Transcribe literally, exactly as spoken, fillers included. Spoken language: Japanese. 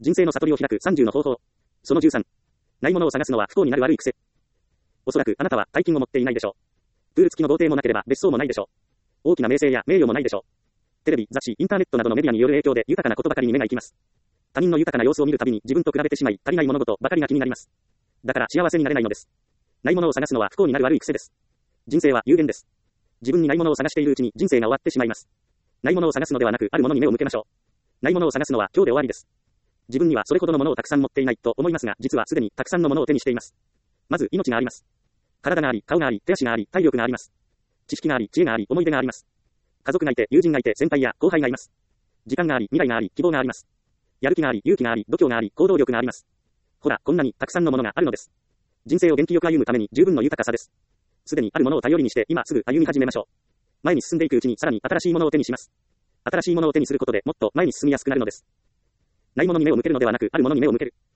人生の悟りを開くさんじゅうの方法。そのじゅうさん。ないものを探すのは不幸になる悪い癖。おそらくあなたは大金を持っていないでしょう。プール付きの豪邸もなければ別荘もないでしょう。大きな名声や名誉もないでしょう。テレビ、雑誌、インターネットなどのメディアによる影響で豊かなことばかりに目が行きます。他人の豊かな様子を見るたびに自分と比べてしまい、足りない物事ばかりが気になります。だから幸せになれないのです。ないものを探すのは不幸になる悪い癖です。人生は有限です。自分にないものを探しているうちに人生が終わってしまいます。ないものを探すのではなく、あるものに目を向けましょう。ないものを探すのは今日で終わりです。自分にはそれほどのものをたくさん持っていないと思いますが、実はすでにたくさんのものを手にしています。まず命があります。体があり、顔があり、手足があり、体力があります。知識があり、知恵があり、思い出があります。家族がいて、友人がいて、先輩や後輩がいます。時間があり、未来があり、希望があります。やる気があり、勇気があり、度胸があり、行動力があります。ほら、こんなにたくさんのものがあるのです。人生を元気よく歩むために十分の豊かさです。すでにあるものを頼りにして、今すぐ歩み始めましょう。前に進んでいくうちにさらに新しいものを手にします。新しいものを手にすることでもっと前に進みやすくなるのです。ないものに目を向けるのではなく、あるものに目を向ける。